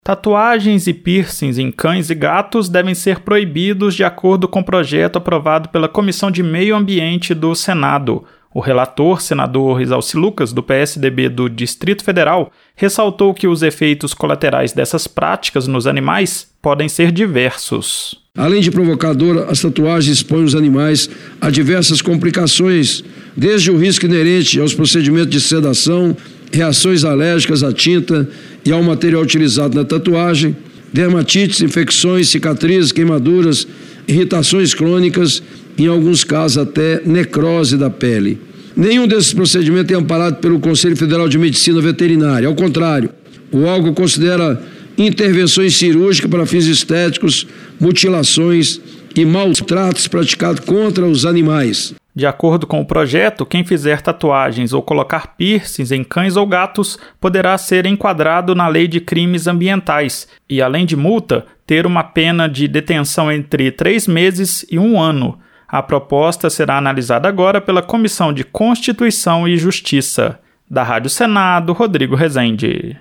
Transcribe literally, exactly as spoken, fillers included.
Tatuagens e piercings em cães e gatos devem ser proibidos de acordo com o projeto aprovado pela Comissão de Meio Ambiente do Senado. O relator, senador Isalci Lucas, do P S D B do Distrito Federal, ressaltou que os efeitos colaterais dessas práticas nos animais podem ser diversos. Além de provocar dor, as tatuagens expõem os animais a diversas complicações, desde o risco inerente aos procedimentos de sedação, reações alérgicas à tinta e ao material utilizado na tatuagem, dermatites, infecções, cicatrizes, queimaduras, irritações crônicas, em alguns casos até necrose da pele. Nenhum desses procedimentos é amparado pelo Conselho Federal de Medicina Veterinária. Ao contrário, o órgão considera intervenções cirúrgicas para fins estéticos, mutilações e maus tratos praticados contra os animais. De acordo com o projeto, quem fizer tatuagens ou colocar piercings em cães ou gatos poderá ser enquadrado na Lei de Crimes Ambientais e, além de multa, ter uma pena de detenção entre três meses e um ano. A proposta será analisada agora pela Comissão de Constituição e Justiça. Da Rádio Senado, Rodrigo Rezende.